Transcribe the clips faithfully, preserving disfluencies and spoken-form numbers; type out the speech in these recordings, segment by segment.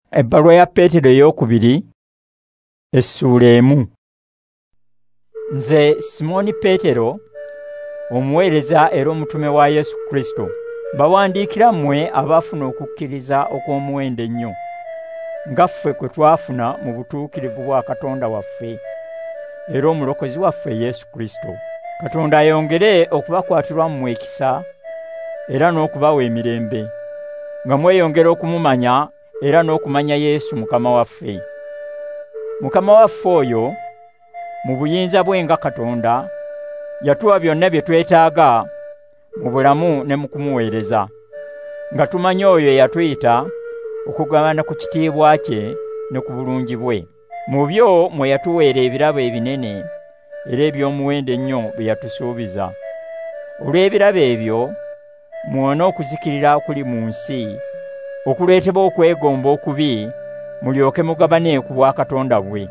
Ebbaluwa ya Peetero ey'okubiri essuula emu. Nze Simoni Peetero, omuweereza era omutume wa Yesu Kristo, bawandiikira mmwe abaafuna okukkiriza okw'omuwendo ennyo, nga ffe kwe twafuna mu butuukirivu bwa Katonda waffe era omulokozi waffe Yesu Kristo. Katonda ayongere okubakwatirwa mmwe ekisa era n'okubawa emirembe, nga mweyongera okumumanya era n'okumanya Yesu Mukama waffe. Mukama waffe oyo, mu buyinza bwe nga Katonda, yatuwa byonna bye twetaaga mu bulamu ne mu kumuweereza, nga tumanyi oyo yatuyita okugabana ku kitiibwa kye ne ku bulungi bwe. Mu byo mwe yatuweera ebirabo ebinene era eby'omuwendo ennyo bye yatusuubiza. Olw'ebirabo ebyo muwona okuzikirira okuli mu nsi, okuleetebwa okwegomba okubi, mulyoke mugabane ku bwa Katonda bwe.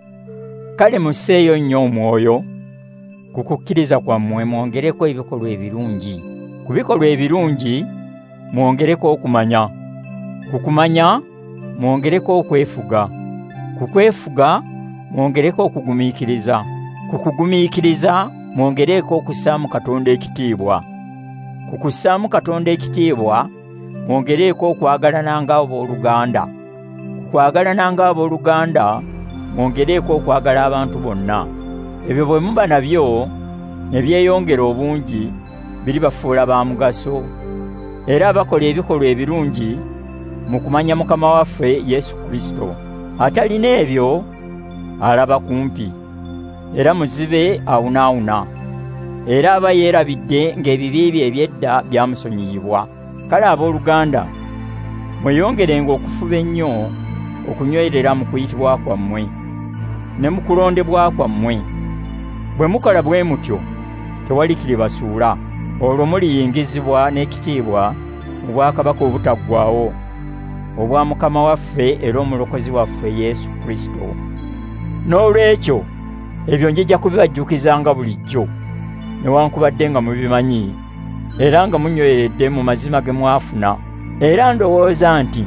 Kale musseeyo nnyo omwoyo ku kukkiriza kwammwe, mwongereko ebikolwa ebirungi, ku bikolwa ebirungi mwongereko okumanya, ku kumanya mwongereko okwefuga, ku kwefuga mwongereko okugumiikiriza, ku kugumiikiriza mwongereko okussaamu Katonda ekitiibwa, ku kussaamu Katonda ekitiibwa mwongereko okwagalana ng'abooluganda, ku kwagalana ng'abooluganda mwongereko okwagala abantu bonna. Ebyo bwe muba nabyo ne byeyongera obungi, biribafuula ba mugaso, era abakola ebikolwa ebirungi mu kumanya Mukama waffe Yesu Kristo. Atalina ebyo alaba kumpi, era muzibe awunaawuna, era aba yeerabidde ng'ebibi bye eby'edda byamusonyiyibwa. Kale abooluganda, mweyongerenga okufuba ennyo okunywerera mu kuyitibwa kwammwe ne mu kulondebwa kwammwe. Bwe mukola bwe mutyo, tewali kiribasuula, olwo muliyingizibwa n'ekitiibwa mu bwakabaka obutaggwaawo obwa Mukama waffe era omulokozi waffe Yesu Kristo. N'olwekyo ebyo njija kubibajjukizanga bulijjo, newankubadde nga mubimanyi era nga munyweredde mu mazima ge mwafuna, era ndowooza nti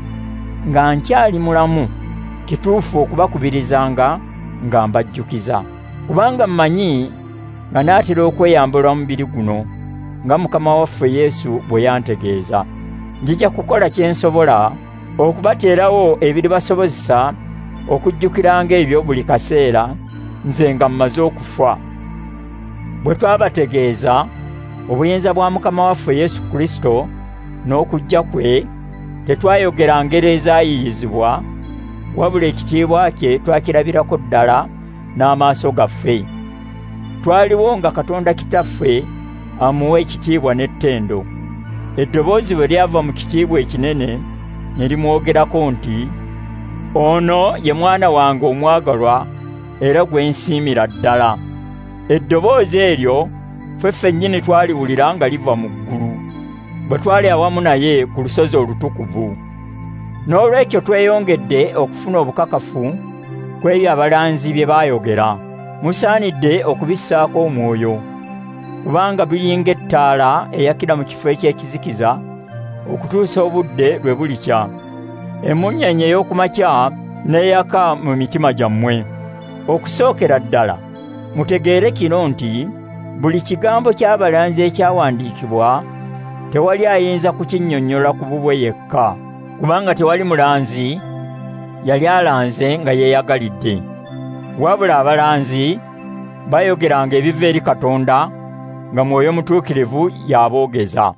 nga nkyali mulamu kituufu okubakubirizanga nga mbajjukiza, kubanga mmanyi nga naatera okweyambula omubiri guno nga Mukama waffe Yesu bwe yantegeeza. Njija kukola kye nsobola okubateerawo ebiribasobozesa okujjukiranga ebyo buli kaseera nze nga mmaze okufa. Bwe twabategeeza obuyinza bwa Mukama waffe Yesu Kristo n'okujja kwe, tetwayogera ngero ezaayiyizibwa, wabula ekitiibwa kye twakirabirako ddala n'amaaso gaffe. Twaliwo nga Katonda Kitaffe amuwa ekitiibwa n'ettendo. Eddoboozi bwe lyava mu kitiibwa ekinene ne limwogerako nti, "Ono ye mwana wange omwagalwa era gwe nsiimira ddala." Eddoboozi eryo ffe ffennyini twaliwulira nga liva mu ggulu, bwe twali awamu naye ku lusozi olutukuvu. N'olwekyo tweyongedde okufuna obukakafu ku ebyo abalanzi bye baayogera. Musaanidde okubissaako omwoyo, kubanga biri ng'ettaala eyakira mu kifo eky'ekizikiza okutuusa obudde lwe bulikya. Emunyeenye ey'okumakya n'eyaka mu mitima gyammwe. Okusookera ddala mutegeere kino nti buli kigambo ky'abalanzi ekyawandiikibwa tewali ayinza kukinnyonnyola ku bubwe yekka, kubanga tewali mulanzi yali alanze nga yeeyagalidde, wabula abalanzi bayogeranga ebiva eri Katonda nga Mwoyo Mutuukirivu y'aboogeza.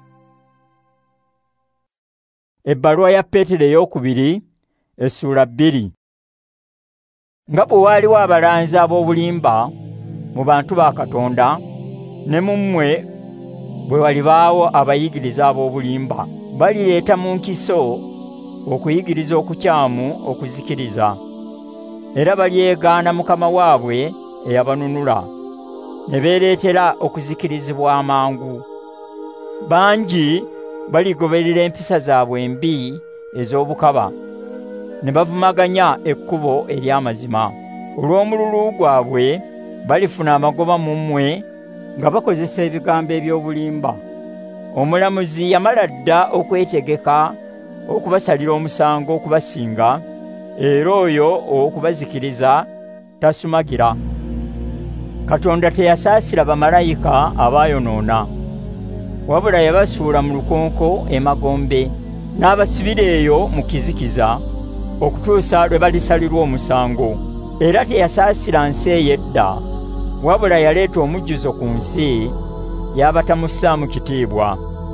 Ebbaluwa ya Peetero ey'okubiri essuula bbiri. Nga bwe waaliwo abalanzi ab'obulimba mu bantu ba Katonda, ne mu mmwe bwe walibaawo abayigiriza ab'obulimba. Balireeta mu nkiso okuyigiriza okukyamu okuzikiriza, era balyegaana Mukama waabwe eyabanunula, ne beereetera okuzikirizibwa amangu. Bangi baligoberera empisa zaabwe embi ez'obukaba, ne bavumaganya ekkubo ery'amazima. Olw'omululu gwabwe balifuna amagoba mu mmwe nga bakozesa ebigambo eby'obulimba. Omulamuzi yamala dda okwetegeka okubasalira omusango okubasinga, era oyo okubazikiriza tasumagira. Katonda teyasaasira bamalayika abaayonoona, wabula yabasuula mu lukonko emagombe n'abasibira eyo mu kizikiza okutuusa lwe balisalirwa omusango. Era teyasaasira nsi ey'edda, wabula yaleeta omujjuzo ku nsi y'abatamussaamu kitiibwa.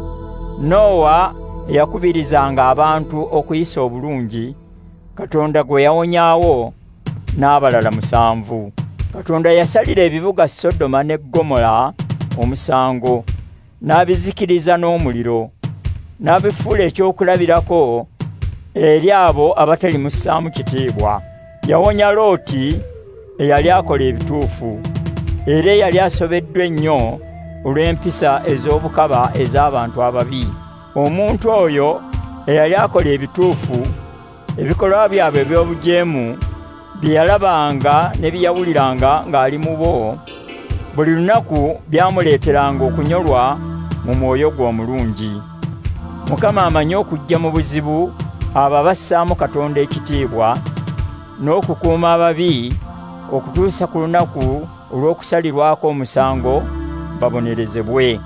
Nowa eyakubirizanga abantu okuyisa obulungi, Katonda gwe yawonyaawo n'abalala musanvu. Katonda yasalira ebibuga Sodoma ne Gomora omusango, n'abizikiriza n'omuliro, n'abifuula ekyokulabirako eri abo abatali mussaamu kitiibwa. Yawonya Looti eyali akola ebituufu, era eyali asobeddwa ennyo olw'empisa ez'obukaba ez'abantu ababi. Omuntu oyo eyali akola ebituufu, ebikolwa byabwe eby'obujeemu bye yalabanga ne bye yawuliranga ng'ali mu bo, buli lunaku byamuleeteranga okunyolwa mu mwoyo gwe omulungi. Mukama amanyi okujja mu buzibu abo abassaamu Katonda ekitiibwa, n'okukuuma ababi okutuusa ku lunaku olw'okusalirwako omusango babonerezebwe.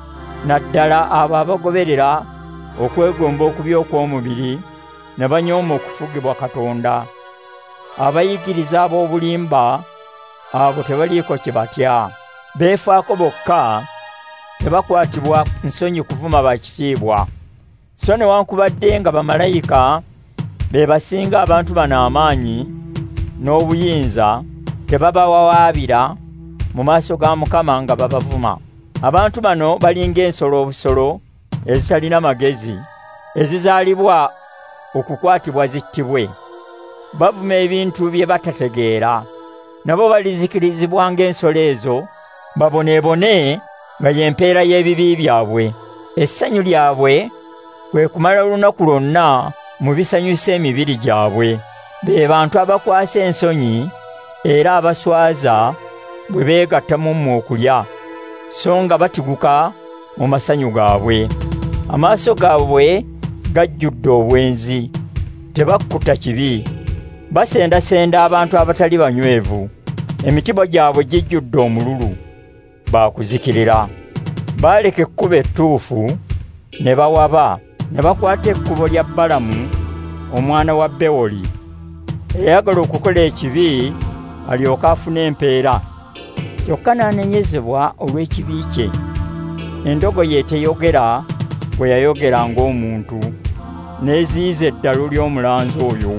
Naddala abo abagoberera okwegomba okubi okw'omubiri ne banyooma okufugibwa Katonda. Abayigiriza ab'obulimba abo tebaliiko kye batya, beefaako bokka, tebakwatibwa nsonyi kuvuma bakitiibwa. So newankubadde nga bamalayika be basinga abantu bano amaanyi n'obuyinza, tebabawawaabira mu maaso ga Mukama nga babavuma. Abantu bano balinga ensolo obusolo ezitalina magezi, ezizaalibwa okukwatibwa zittibwe. Bavuma ebintu bye batategeera, nabo balizikirizibwa ng'ensolo ezo, baboneebone nga y'empeera y'ebibi byabwe. Essanyu lyabwe kwe kumala olunaku lwonna mu bisanyusa emibiri gyabwe. Be bantu abakwasa ensonyi era abaswaza bwe beegatta mu mmwe okulya, so nga batiguka mu masanyu gaabwe. Amaaso gaabwe gajjudde obwenzi, tebakkuta kibi. Basendasenda abantu abatali banywevu, emitiba gyabwe gijjudde omululu, baakuzikirira. Baaleka ekkubo ettuufu ne bawaba, ne bakwata ekkubo lya Balamu omwana wa Bewoli, eyayagala okukola ekibi alyoke afune empeera, kyokka n'anenyezebwa olw'ekibi kye. Endogoyi eteyogera bwe yayogera ng'omuntu, n'eziyiza eddalu ly'omulanzi oyo.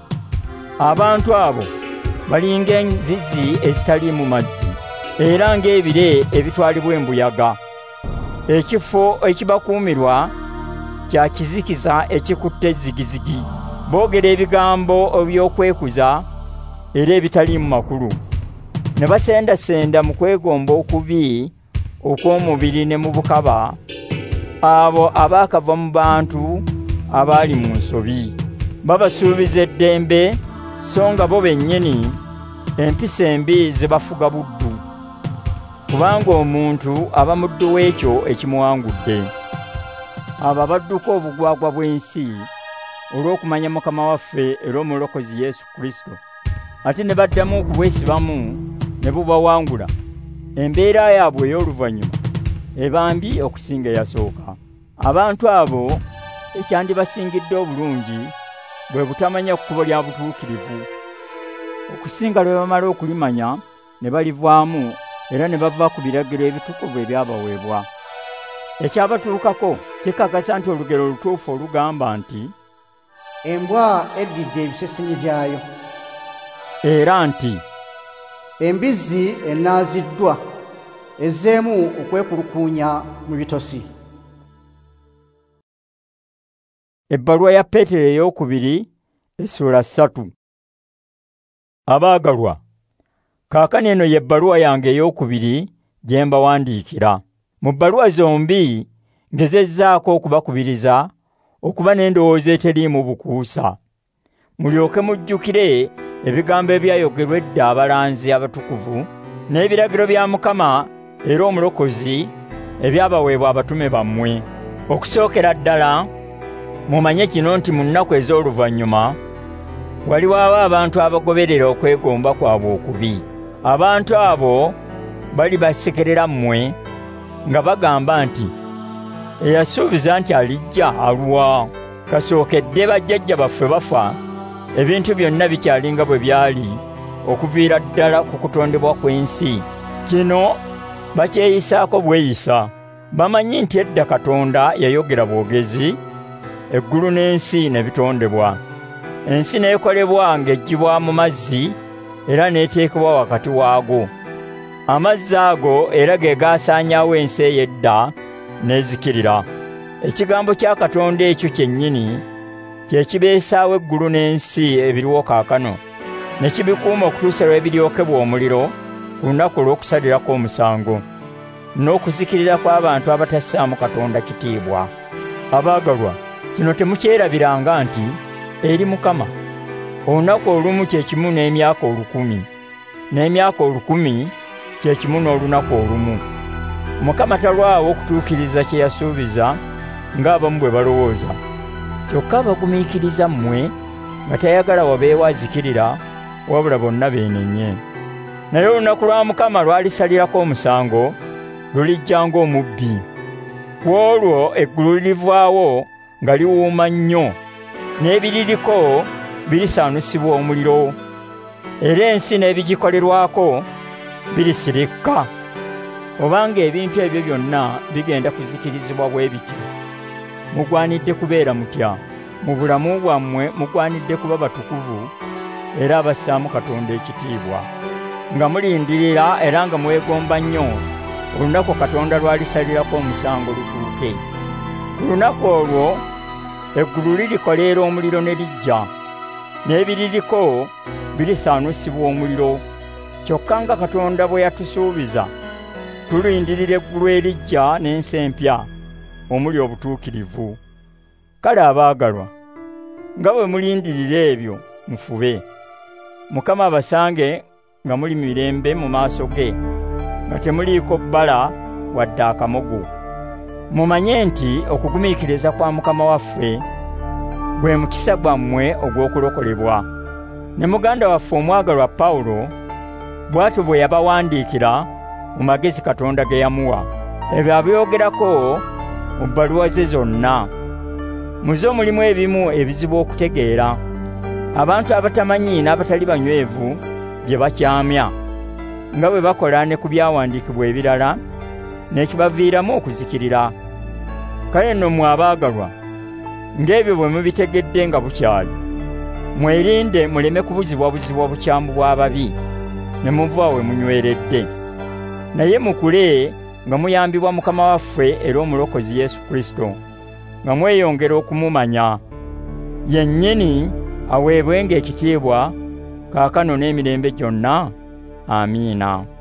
Abantu abo balinga enzizi ezitali mu mazzi, era ng'ebire ebitwalibwa embuyaga. Ekifo ekibakuumirwa kya kizikiza ekikutte zigizigi. Boogera ebigambo eby'okwekuza era ebitaliimu makulu, ne basendasenda mu kwegomba okubi okw'omubiri ne mu bukaba abo abaakava mu bantu abaali mu nsobi. Babasuubiza eddembe, so nga bo bennyini empisa embi zibafuga buddu, kubanga omuntu aba muddu w'ekyo ekimuwangudde. Abo abadduka obugwagwa bw'ensi olw'okumanya Mukama waffe era Omulokozi Yesu Kristo, ate ne baddamu okubwesibamu ne bubawangula, embeera yaabwe ey'oluvannyuma eba mbi okusinga eyasooka. Abantu abo ekyandibasingidde obulungi bwe butamanya kkubo lya butuukirivu, okusinga lwe bamala okulimanya ne balivaamu era ne bava ku biragiro ebitukuvu ebyabaweebwa. Ekyabatuukako kikakasa nti olugero olutuufu olugamba nti, embwa eddidde ebisesenyi byayo, era nti embizzi enaaziddwa ezzeemu okwekulukuunya mu bitosi. Ebbaluwa ya Peetero ey'okubiri essula ssatu. Abaagalwa, kaakano eno ye bbaluwa yange ey'okubiri gye mbawandiikira. Mu bbaluwa zombi ngezezzaako okubakubiriza okuba n'endowooza eteriimu bukuusa, mulyoke mujjukire ebigambo ebyayogerwa edda abalanzi abatukuvu, n'ebiragiro bya Mukama era Omulokozi ebyabaweebwa abatume bammwe. Okusookera ddala Mumanye kino nti mu nnaku ez'oluvannyuma waliwo abantu abagoberera okwegomba kwabwe okubi. Abantu abo bali basekerera mmwe nga bagamba nti eyasuubiza nti alijja aluwa. Kasookedde bajjajja baffe bafa, ebintu byonna bikyalinga bwe byali okuviira ddala ku kutondebwa kw'ensi. Kino bakyeyisaako bweyisa. Bamanyi nti edda Katonda yayogera bwogezi, eggulu n'ensi ne bitondebwa. Ensi n'ekolebwa ng'eggyibwa mu mazzi era n'eteekebwa wakati waago. Amazzi ago era ge gaasaanyaawo ensi ey'edda n'ezikirira. Ekigambo kya Katonda ekyo kyennyini kye kibeesaawo eggulu n'ensi ebiriwo kaakano, ne kibikuuma okutuusa lwe biryokebwa omuliro ku lunaku olw'okusalirako omusango, n'okuzikirira kw'abantu abatassaamu Katonda kitiibwa. Abaagalwa, kino temukyerabiranga nti eri Mukama olunaku olumu kye kimu n'emyaka olukumi, n'emyaka olukumi kye kimu n'olunaku olumu. Mukama talwawo okutuukiriza kye yasuubiza ng'abamu bwe balowooza, kyokka abagumiikiriza mmwe nga tayagala wabeewo azikirira, wabula bonna beenenye. Naye olunaku lwa Mukama lwalisalirako omusango lulijja ng'omubbi. Ku olwo eggulu lirivaawo nga liwuuma nnyo, n'ebiririko birisaanusibwa omuliro, era ensi n'ebigikolerwako birisirikka. Obanga ebintu ebyo byonna bigenda kuzikirizibwa bwe bityo, mugwanidde kubeera mutya. Mu bulamu bwammwe mugwanidde kuba batukuvu era abassaamu Katonda ekitiibwa, nga mulindirira era nga mwegomba nnyo olunaku Katonda lwalisalirako omusango lutuuke. Ku lunaku olwo eggulu lirikoleera omuliro ne lijja, n'ebiririko birisaanusibwa omuliro. Kyokka nga Katonda bwe yatusuubiza, tulindirira eggulu erijja n'ensi empya omuli obutuukirivu. Kale abaagalwa, nga bwe mulindirira ebyo mufube. Mukama abasange nga muli mirembe mu maaso ge, nga temuliiko bbala wadde akamogo. Mumanye nti okugumiikiriza kwa Mukama waffe gwe mukisa gwammwe ogw'okulokolebwa. Ne muganda waffe omwagalwa Pawulo bw'atyo bwe yabawandiikira mu magezi Katonda ge yamuwa. Ebyo abyogerako mu bbaluwa ze zonna. Mu zo mulimu ebimu ebizibu okutegeera. Abantu abatamanyi n'abatali banywevu bye bakyamya, nga bwe bakola ne ku byawandiikibwa ebirala, n'ekibaviiramu okuzikirira. Kale nno mmwe abaagalwa, ng'ebyo bwe mubitegedde nga bukyali, mwerinde muleme kubuzibwabuzibwa bukyamu bw'ababi ne muva we munyweredde. Naye mukule nga muyambibwa Mukama waffe era Omulokozi Yesu Kristo, nga mweyongera okumumanya. Yennyini aweebwenga ekitiibwa kaakano n'emirembe gyonna. Amiina.